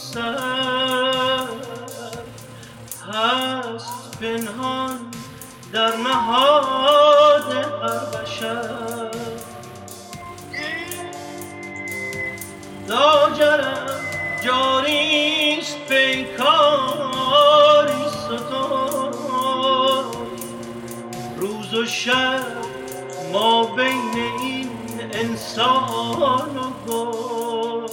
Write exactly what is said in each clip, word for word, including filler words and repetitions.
سر هست پنهان در نهاد هر بشر. لاجرم جاریست پیکاری ستاد، روز و شب ما بین این انسان و گل.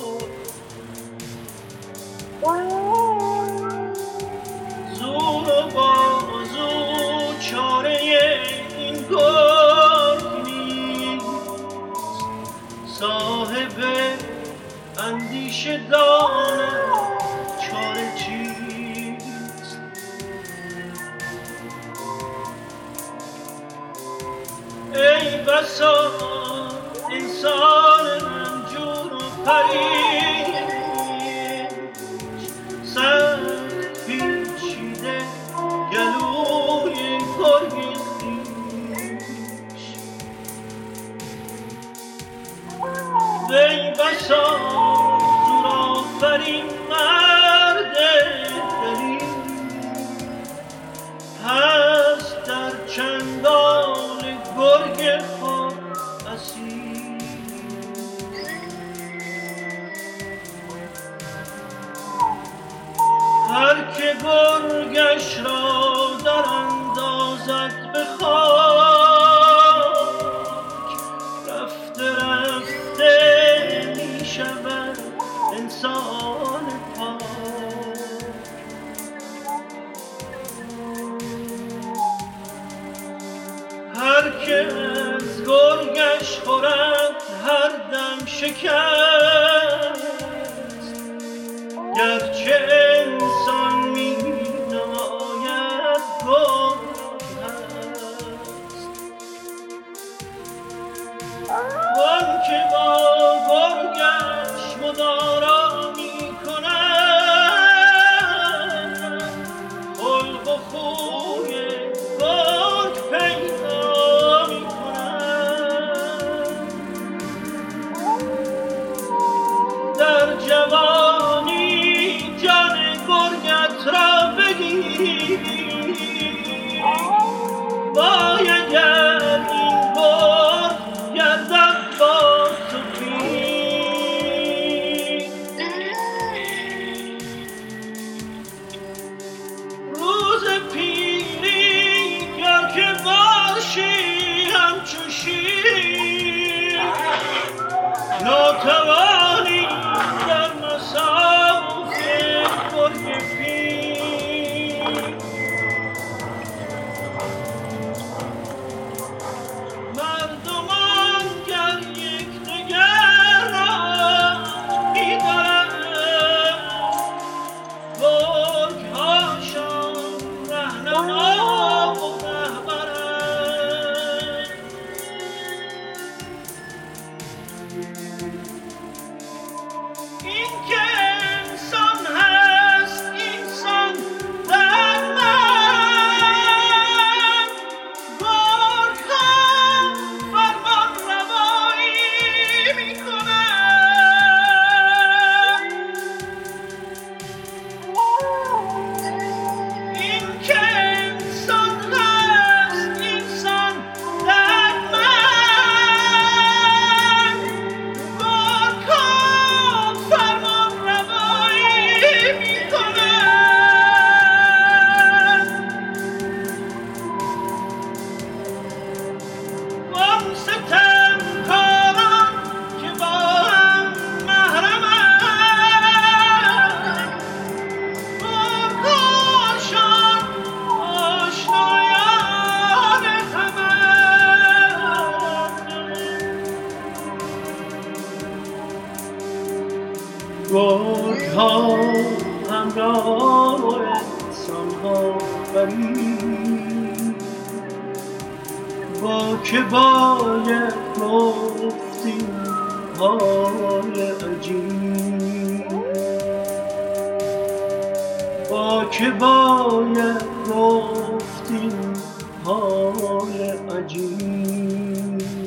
زور و بازو چاره این گرگ نیست، صاحب اندیشه دانم چاره چیست. ای بسا انسان رنجور و پریش، سخت پیچیده گلوی گرگ خویش. ای بسا زور آفرین مرد دلیر، هست در چنگال گرگ خود اسیر. هر که گرگش را در اندازد به خاک، رفته رفته می شود انسان پاک. هر که از گرگش خورد هر دم شکست، گرچه انسان می نماید گرگ هست. وان که با گرگش مدارا می کند، خلق و خوی گرگ پیدا می کند. در جوانی جان گرگت را بگیر، وای اگر این گرگ گردد با تو پیر. روز پیری گر که باشی همچو شیر، ناتوانی در مصاف گرگ پیر. مردمان گر یکدیگر را می‌دارند، گرگ‌هاشان رهنما و رهبرند. این که انسان هست اینسان در من، گرگ‌ها فرمان روایی می‌کنند. این که انسان هست اینسان در من، گرگ‌ها فرمان روایی می‌کنند. وان ستمکاران که با هم محرمند، گرگ‌هاشان آشنایان همند. گرگ‌ها همراه انسان‌ها برید، با که باید گفت این حال عجیب. با که باید گفت این حال عجیب.